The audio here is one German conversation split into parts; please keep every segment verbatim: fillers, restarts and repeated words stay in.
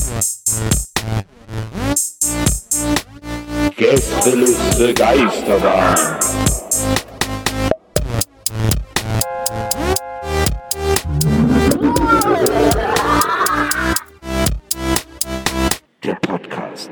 Gästeliste Geisterbahn. Der Podcast.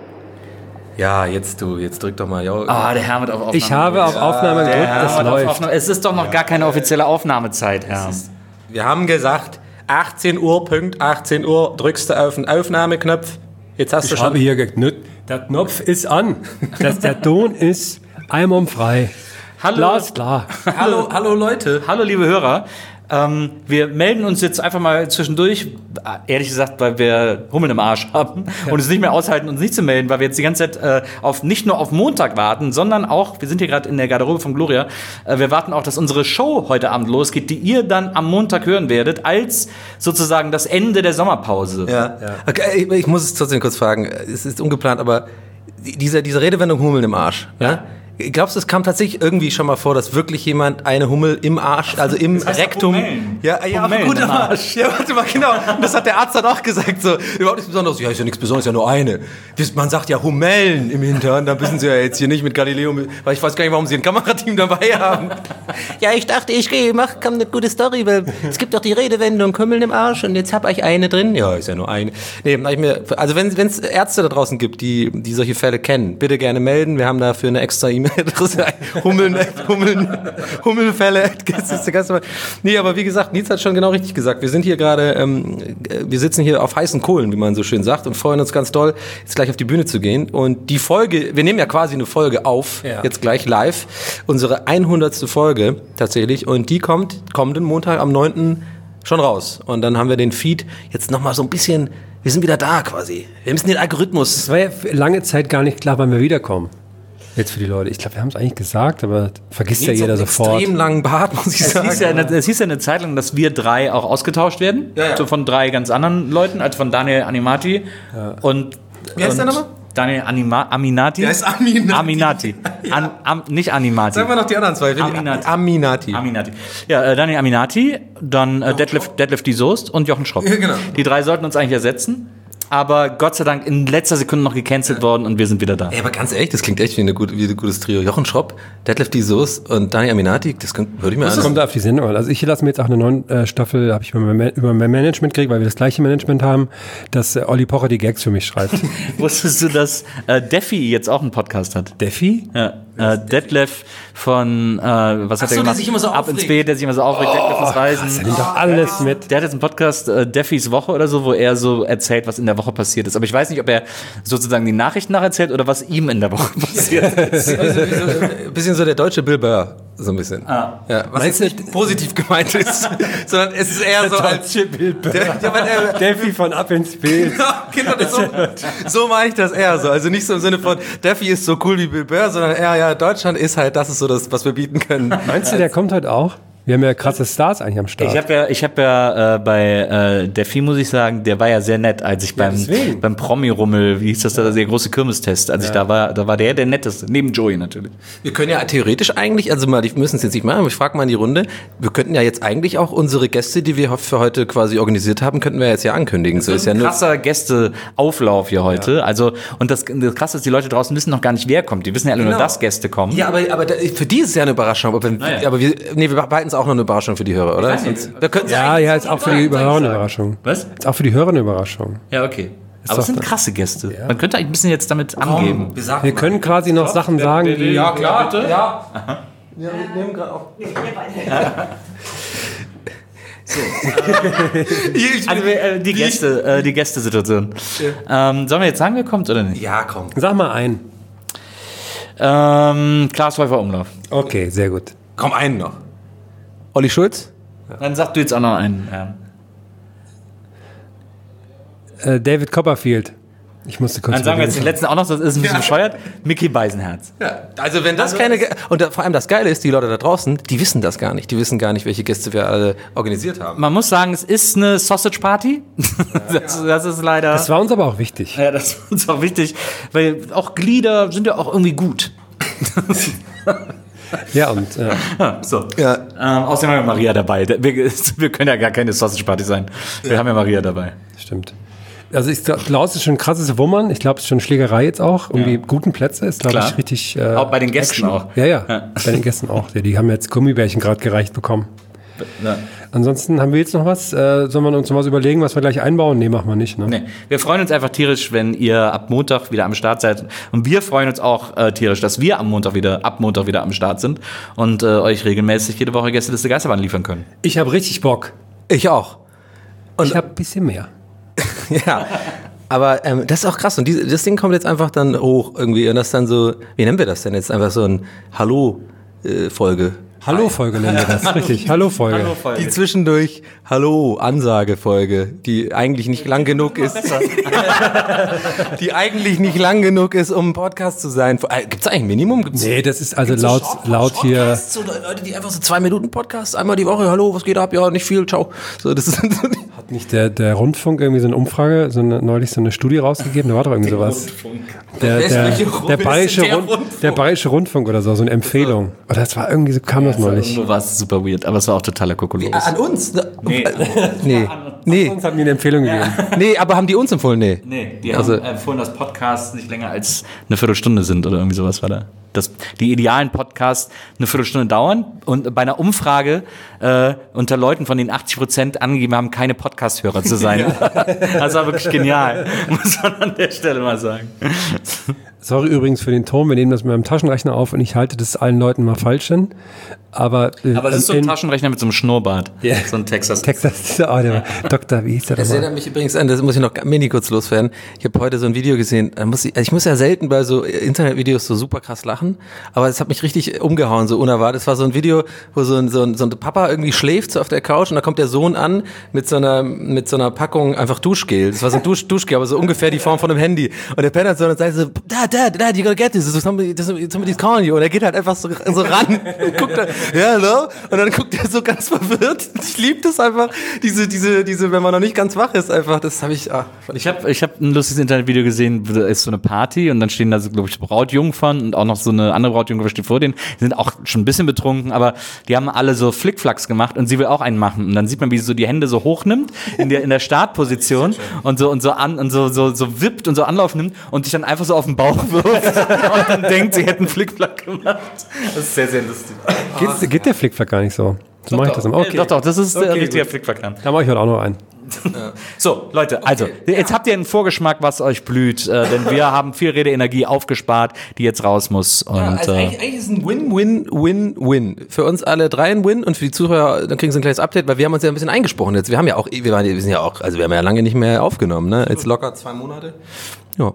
Ja, jetzt du, jetzt drück doch mal. Jo. Ah, der Herr wird auf Aufnahme. Ich habe auf Aufnahme Der gedrückt, Herr das wird auf läuft. Aufnahme. Es ist doch noch gar keine offizielle Aufnahmezeit, Herr. Wir haben gesagt, achtzehn Uhr, Punkt achtzehn Uhr, drückst du auf den Aufnahmeknopf. Jetzt hast du Ich schon... habe hier geknüpft. Der Knopf ist an. Das, der Ton ist einwandfrei. Hallo, Glas klar. Hallo, hallo Leute. hallo, liebe Hörer. Ähm, wir melden uns jetzt einfach mal zwischendurch, ehrlich gesagt, weil wir Hummeln im Arsch haben ja. und es nicht mehr aushalten, uns nicht zu melden, weil wir jetzt die ganze Zeit äh, auf, nicht nur auf Montag warten, sondern auch, wir sind hier gerade in der Garderobe von Gloria, äh, wir warten auch, dass unsere Show heute Abend losgeht, die ihr dann am Montag hören werdet, als sozusagen das Ende der Sommerpause. Ja. Ja. Okay, ich, ich muss es trotzdem kurz fragen, es ist ungeplant, aber diese, diese Redewendung Hummeln im Arsch, ja? Ja? Glaubst du, es kam tatsächlich irgendwie schon mal vor, dass wirklich jemand eine Hummel im Arsch, also im das heißt Rektum... Hummeln. Ja, ja, Hummeln gut, im aber, Arsch. ja, warte mal, genau. Und das hat der Arzt dann auch gesagt, so, überhaupt nichts Besonderes. Ja, ist ja nichts Besonderes, ist ja nur eine. Das, man sagt ja Humellen im Hintern, da wissen sie ja jetzt hier nicht mit Galileo, weil ich weiß gar nicht, warum sie ein Kamerateam dabei haben. Ja, ich dachte, ich mach komm, eine gute Story, weil es gibt doch die Redewendung Hummeln im Arsch und jetzt hab ich eine drin. Ja, ist ja nur eine. Nee, hab ich mir, also wenn es Ärzte da draußen gibt, die, die solche Fälle kennen, bitte gerne melden. Wir haben dafür eine extra E-Mail-Adresse. Hummeln, Hummeln, Hummelfälle. Nee, aber wie gesagt, Nils hat schon genau richtig gesagt. Wir sind hier gerade, ähm, wir sitzen hier auf heißen Kohlen, wie man so schön sagt, und freuen uns ganz doll, jetzt gleich auf die Bühne zu gehen. Und die Folge, wir nehmen ja quasi eine Folge auf, ja. jetzt gleich live, unsere hundertste Folge tatsächlich, und die kommt kommenden Montag am neunten schon raus. Und dann haben wir den Feed jetzt nochmal so ein bisschen, wir sind wieder da quasi. Wir müssen den Algorithmus. Es war ja lange Zeit gar nicht klar, wann wir wiederkommen. Jetzt für die Leute. Ich glaube, wir haben es eigentlich gesagt, aber vergisst ja jeder sofort. Extrem langen Bart, muss ich es sagen. Hieß ja eine, es hieß ja eine Zeit lang, dass wir drei auch ausgetauscht werden. Ja, ja. So von drei ganz anderen Leuten, also von Daniel Animati ja. und... Wie heißt und der nochmal? Daniel Anima, Aminati. Der ist Aminati. Aminati. Ja. An, am, nicht Animati. Sagen wir noch die anderen zwei. Aminati. Aminati. Aminati. Ja, äh, Daniel Aminati, dann äh, Detlef, Detlef die Soest und Jochen Schropp. Ja, genau. Die drei sollten uns eigentlich ersetzen. Aber Gott sei Dank in letzter Sekunde noch gecancelt ja. worden und wir sind wieder da. Ey, aber ganz ehrlich, das klingt echt wie, eine gute, wie ein gutes Trio. Jochen Schropp, Detlef die Soest und Daniel Aminati, das würde ich mir an. Das kommt auf die Sendung an. Also ich lasse mir jetzt auch eine neue äh, Staffel, habe ich über mein, über mein Management gekriegt, weil wir das gleiche Management haben, dass äh, Olli Pocher die Gags für mich schreibt. Wusstest du, dass äh, Defi jetzt auch einen Podcast hat? Defi? Ja. Äh, Detlef von, äh, was hat Ach so, er gemacht? der sich immer so Ab aufregt. ins B, der sich immer so aufregt, oh, Detlef ins Reisen. Der nimmt doch alles mit. Der hat jetzt einen Podcast, äh, Defis Woche oder so, wo er so erzählt, was in der Woche passiert ist. Aber ich weiß nicht, ob er sozusagen die Nachrichten nacherzählt oder was ihm in der Woche passiert ist. Also, so, ein bisschen so der deutsche Bill Burr, so ein bisschen. Ah. Ja, was jetzt nicht positiv gemeint ist, sondern es ist eher so als Bill Burr. Der, der, der, Defi von Ab ins Bild. Genau, das so, so meine ich das eher so. Also nicht so im Sinne von, Defi ist so cool wie Bill Burr, sondern eher, ja, Deutschland ist halt, das ist so das, was wir bieten können. Meinst du, der kommt heute auch? Wir haben ja krasse Stars eigentlich am Start. Ich habe ja, ich hab ja äh, bei äh, Defi, muss ich sagen, der war ja sehr nett, als ich beim, ja, beim Promi-Rummel, wie hieß das da, der große Kirmestest, als ja. ich da war, da war der der netteste, neben Joey natürlich. Wir können ja theoretisch eigentlich, also mal, die müssen es jetzt nicht machen, aber ich frage mal in die Runde, wir könnten ja jetzt eigentlich auch unsere Gäste, die wir für heute quasi organisiert haben, könnten wir jetzt ja ankündigen. Das ist so ein ja krasser Gästeauflauf hier heute. Ja. Also, und das, das Krasse ist, die Leute draußen wissen noch gar nicht, wer kommt. Die wissen ja alle genau. nur, dass Gäste kommen. Ja, aber, aber für die ist es ja eine Überraschung. Aber, wenn, ja. aber wir, nee, wir behalten es auch noch eine Überraschung für die Hörer, oder? Wir ja, ja, ist auch für die Hörer eine Überraschung. Was? Ist auch für die Hörer eine Überraschung. Ja, okay. Ist aber es sind krasse Gäste. Ja. Man könnte eigentlich ein bisschen jetzt damit Komm, angeben. Wir, wir können quasi noch Sachen wer, sagen, die... Ja, klar. Bitte? Ja. Ja, wir nehmen gerade auf... So. Also äh, die Gäste, äh, die Gästesituation. Ja. Ähm, sollen wir jetzt sagen, wer kommt oder nicht? Ja, komm. Sag mal einen. Ähm, Klaas Häufer Umlauf. Okay, sehr gut. Komm, einen noch. Olli Schulz? Ja. Dann sag du jetzt auch noch einen. Ja. Äh, David Copperfield. Ich musste kurz. Dann sagen wir jetzt den letzten auch noch, das ist ein bisschen ja. bescheuert. Mickey Beisenherz. Ja, also wenn das also keine... Ge- und da, vor allem das Geile ist, die Leute da draußen, die wissen das gar nicht. Die wissen gar nicht, welche Gäste wir alle organisiert haben. Man muss sagen, es ist eine Sausage Party. Ja, das, das ist leider... Das war uns aber auch wichtig. Ja, das war uns auch wichtig, weil auch Glieder sind ja auch irgendwie gut. Ja, und... Ja. Ja, so. Ja. Ähm, außerdem haben wir Maria dabei. Wir, wir können ja gar keine Sausage Party sein. Wir ja. haben ja Maria dabei. Stimmt. Also ich glaube, Klaus ist schon ein krasses Wummern. Ich glaube, es ist schon Schlägerei jetzt auch. Um Ja. die guten Plätze ist, glaube Klar. ich, richtig... Äh, Auch bei den Gästen Action. auch. Ja, ja, Ja. bei den Gästen auch. Ja, die haben jetzt Gummibärchen gerade gereicht bekommen. Ja. Ansonsten haben wir jetzt noch was. Äh, sollen wir uns noch was überlegen, was wir gleich einbauen? Nee, machen wir nicht. Ne? Nee. Wir freuen uns einfach tierisch, wenn ihr ab Montag wieder am Start seid. Und wir freuen uns auch äh, tierisch, dass wir am Montag wieder, ab Montag wieder am Start sind und äh, euch regelmäßig jede Woche Gästeliste Geisterbahn liefern können. Ich habe richtig Bock. Ich auch. Und ich habe ein bisschen mehr. Ja. Aber ähm, das ist auch krass. Und diese, das Ding kommt jetzt einfach dann hoch irgendwie. Und das ist dann so, wie nennen wir das denn jetzt? Einfach so ein Hallo-Folge. Hallo-Folge nennen wir das. Richtig, Hallo-Folge. Die zwischendurch Hallo-Ansage-Folge, die eigentlich nicht lang genug ist. die eigentlich nicht lang genug ist, um ein Podcast zu sein. Gibt es eigentlich ein Minimum? Gibt's Nee, das ist also gibt's so laut, Short- laut hier... Podcasts, so Leute, die einfach so zwei Minuten Podcast, einmal die Woche, hallo, was geht ab? Ja, nicht viel, ciao. So, das ist so die Hat nicht der, der Rundfunk irgendwie so eine Umfrage, so eine, neulich so eine Studie rausgegeben? Da war doch irgendwie sowas. Der, der, Welche der, Rundfunk? Bayerische Der Rund, Rundfunk? der Bayerische Rundfunk oder so, so eine Empfehlung. Oder das war irgendwie so, kam das neulich. Irgendwo war es super weird, aber es war auch totaler Kokolores. An uns? Nee. Nee. Nee. Uns haben die eine Empfehlung gegeben. Nee, aber haben die uns empfohlen? Nee. Nee, die Also- haben empfohlen, dass Podcasts nicht länger als eine Viertelstunde sind oder irgendwie sowas war da. Dass die idealen Podcasts eine Viertelstunde dauern und bei einer Umfrage äh, unter Leuten, von denen achtzig Prozent angegeben haben, keine Podcast-Hörer zu sein. Das war wirklich genial, muss man an der Stelle mal sagen. Sorry übrigens für den Ton, wir nehmen das mit meinem Taschenrechner auf und ich halte das allen Leuten mal falsch hin. Aber, äh, Aber es ist so ein in Taschenrechner mit so einem Schnurrbart. Ja. So ein Texas. Texas, dieser, oh, der Doktor, wie hieß der Das nochmal? erinnert mich übrigens an, das muss ich noch mini kurz loswerden. Ich habe heute so ein Video gesehen, da muss ich, also ich muss ja selten bei so Internetvideos so super krass lachen, aber es hat mich richtig umgehauen, so unerwartet. Es war so ein Video, wo so ein, so ein, so ein Papa irgendwie schläft so auf der Couch und da kommt der Sohn an mit so einer, mit so einer Packung einfach Duschgel. Das war so ein Dusch, Duschgel, aber so ungefähr die Form von einem Handy. Und der Penner so und sagt so, Dad, Dad, Dad, you gotta get this, somebody, somebody's calling you. Und er geht halt einfach so, so ran und guckt dann, ja, hello? Und dann guckt er so ganz verwirrt. Ich liebe das einfach, diese, diese, diese, wenn man noch nicht ganz wach ist, einfach, das habe ich, ah, fand ich Ich habe ich hab ein lustiges Internetvideo gesehen, da ist so eine Party und dann stehen da so, glaube ich, Brautjungfern und auch noch so eine andere Brautjungfer steht vor denen. Die sind auch schon ein bisschen betrunken, aber die haben alle so Flickflacks gemacht und sie will auch einen machen. Und dann sieht man, wie sie so die Hände so hochnimmt in der, in der Startposition und so, und so an, und so, so, so wippt und so Anlauf nimmt und sich dann einfach so auf den Bauch wirft und dann denkt, sie hätten einen Flickflack gemacht. Das ist sehr, sehr lustig. Geht's, geht der Flickflack gar nicht so? So mache ich das immer. Okay. Doch, doch, das ist der Okay, richtige gut. Flickflack dann. Da mache ich heute auch noch einen. So, Leute, also, jetzt habt ihr einen Vorgeschmack, was euch blüht, äh, denn wir haben viel Redeenergie aufgespart, die jetzt raus muss. Und, Ja, also äh, eigentlich, eigentlich ist es ein Win-Win-Win-Win. Für uns alle drei ein Win und für die Zuhörer, dann kriegen sie ein kleines Update, weil wir haben uns ja ein bisschen eingesprochen jetzt. Wir haben ja auch, wir, waren, wir sind ja auch, also wir haben ja lange nicht mehr aufgenommen, ne? Jetzt locker zwei Monate. Ja.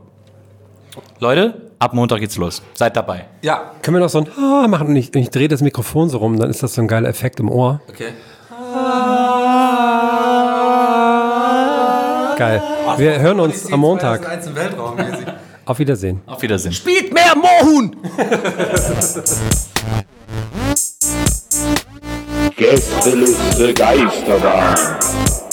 Leute, ab Montag geht's los. Seid dabei. Ja. Können wir noch so ein Ah machen und ich, ich drehe das Mikrofon so rum, dann ist das so ein geiler Effekt im Ohr. Okay. Geil. Wir hören uns am Montag. zweitausendeins im Weltraum mäßig. Auf Wiedersehen. Auf Wiedersehen. Spielt mehr Mohun! Gästeliste Geisterbahn.